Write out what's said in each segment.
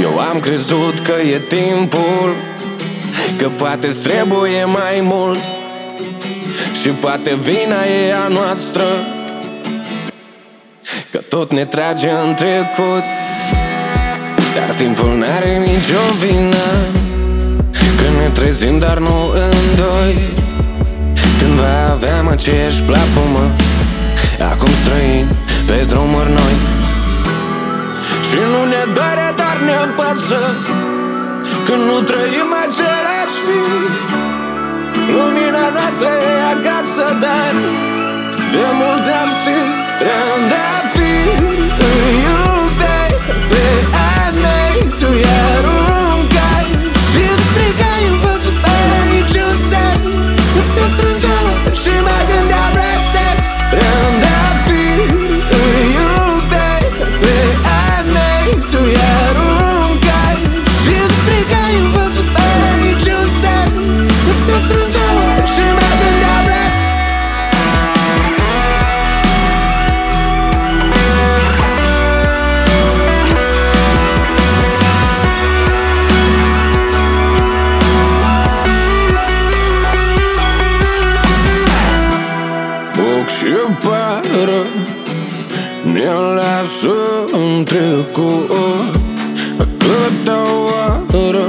Eu am crezut că e timpul, că poate-ți trebuie mai mult și poate vina e a noastră, că tot ne trage în trecut. Dar timpul n-are nicio vină când ne trezim, dar nu în doi. Cândva aveam aceeași plapumă, acum străini pe drumuri noi. Și nu ne doare, dar ne pasă când nu trăim același film. Lumina noastră e acasă, dar de mult am stil trandafir. Îi iubeai pe ai mei, tu i-ai aruncat și-mi stricai în față fără niciun semn. Te strângeam și mă gândeam la sex. Trandafir, îi iubeai pe ai mei, tu i-ai aruncat și-mi stricai în față fără niciun semn. Te strângeam și mă gândeam la foc și pară ne lasă în trecut. A câta oară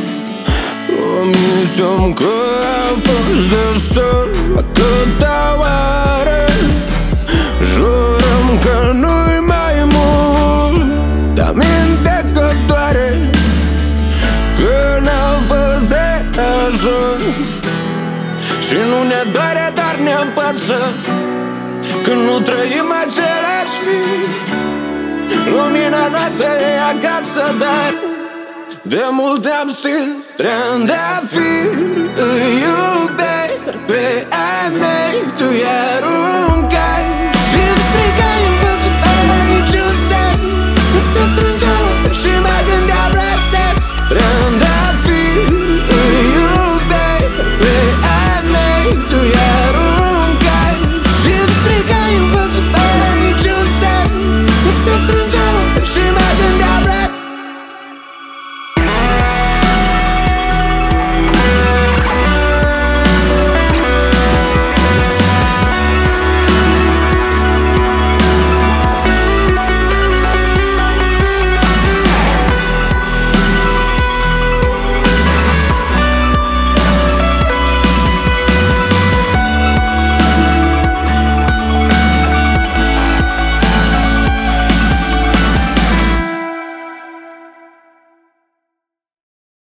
promitem că a fost destul. A câta oară jurăm că nu-i mai mult. Dar minte că doare, că n-a fost de ajuns. Și nu ne doare, dar ne pasă când nu trăim același film. Lumina noastră e acasă, dar de mult am stil trandafir. Îi iubeai pe ai mei, tu i-ai